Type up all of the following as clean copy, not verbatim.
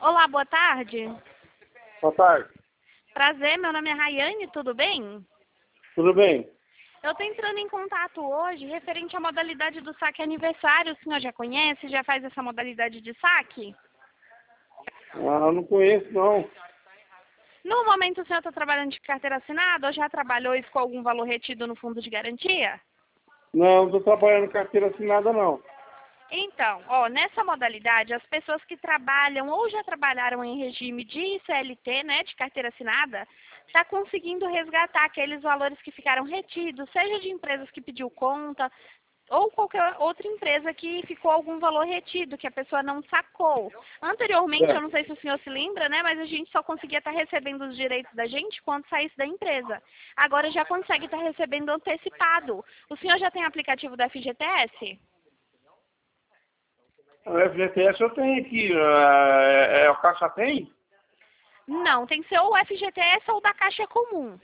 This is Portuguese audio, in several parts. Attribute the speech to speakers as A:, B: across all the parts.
A: Olá, boa tarde.
B: Boa tarde.
A: Prazer, meu nome é Rayane, tudo bem?
B: Tudo bem?
A: Eu estou entrando em contato hoje referente à modalidade do saque aniversário. O senhor já conhece, já faz essa modalidade de saque?
B: Ah, não conheço, não.
A: No momento o senhor está trabalhando de carteira assinada ou já trabalhou e ficou algum valor retido no fundo de garantia?
B: Não, estou trabalhando carteira assinada, não.
A: Então, nessa modalidade, as pessoas que trabalham ou já trabalharam em regime de CLT, né, de carteira assinada, está conseguindo resgatar aqueles valores que ficaram retidos, seja de empresas que pediu conta, ou qualquer outra empresa que ficou algum valor retido, que a pessoa não sacou. Anteriormente, eu não
B: Certo.
A: sei se o senhor se lembra, né, mas a gente só conseguia estar recebendo os direitos da gente quando saísse da empresa. Agora já consegue estar recebendo antecipado. O senhor já tem aplicativo da FGTS?
B: O FGTS eu tenho aqui. O Caixa tem?
A: Não, tem que ser ou o FGTS ou da Caixa Comum.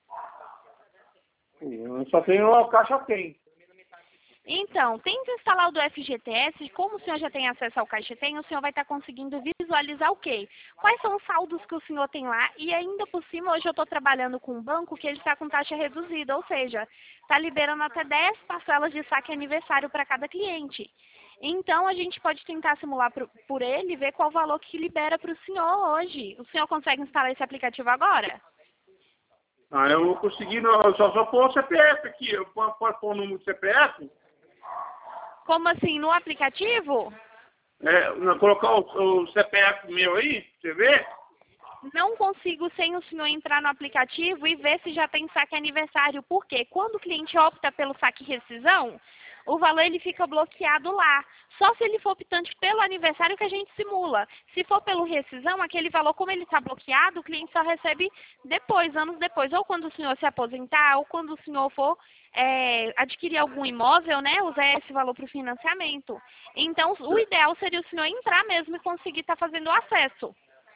B: Eu só tenho o Caixa tem.
A: Então, tente instalar o do FGTS. Como o senhor já tem acesso ao Caixa Tem, o senhor vai estar conseguindo visualizar o quê? Quais são os saldos que o senhor tem lá? E ainda por cima, hoje eu estou trabalhando com um banco que ele está com taxa reduzida, ou seja, está liberando até 10 parcelas de saque aniversário para cada cliente. Então, a gente pode tentar simular por ele e ver qual o valor que libera para o senhor hoje. O senhor consegue instalar esse aplicativo agora?
B: Ah, eu vou conseguir, não, eu só pôr o CPF aqui. Eu posso pôr o número do CPF?
A: Como assim, no aplicativo?
B: Colocar o CPF meu aí, você vê?
A: Não consigo sem o senhor entrar no aplicativo e ver se já tem saque aniversário. Por quê? Quando o cliente opta pelo saque rescisão, o valor ele fica bloqueado lá. Só se ele for optante pelo aniversário que a gente simula. Se for pelo rescisão, aquele valor, como ele está bloqueado, o cliente só recebe depois, anos depois. Ou quando o senhor se aposentar, ou quando o senhor for adquirir algum imóvel, né, usar esse valor para o financiamento. Então, o ideal seria o senhor entrar mesmo e conseguir estar fazendo o acesso.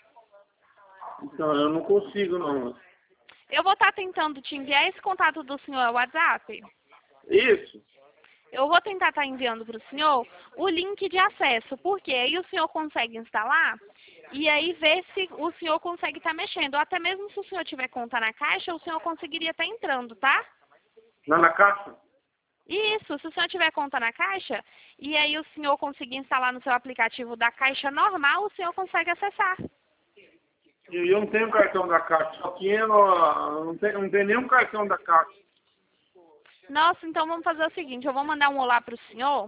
B: Então, eu não consigo, não.
A: Eu vou estar tentando te enviar esse contato do senhor ao WhatsApp.
B: Isso.
A: Eu vou tentar estar enviando para o senhor o link de acesso, porque aí o senhor consegue instalar e aí ver se o senhor consegue estar mexendo. Ou até mesmo se o senhor tiver conta na Caixa, o senhor conseguiria estar entrando, tá?
B: Lá na Caixa?
A: Isso, se o senhor tiver conta na Caixa e aí o senhor conseguir instalar no seu aplicativo da Caixa normal, o senhor consegue acessar.
B: E eu não tenho cartão da Caixa, só tinha, não tem nenhum cartão da Caixa.
A: Nossa, então vamos fazer o seguinte, eu vou mandar um olá para o senhor.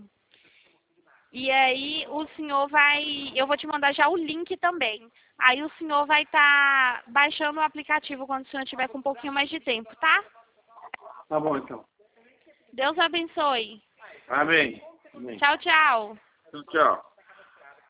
A: E aí o senhor vai, eu vou te mandar já o link também. Aí o senhor vai estar baixando o aplicativo quando o senhor tiver com um pouquinho mais de tempo, tá?
B: Tá bom, então.
A: Deus abençoe.
B: Amém. Amém.
A: Tchau, tchau.
B: Então, tchau.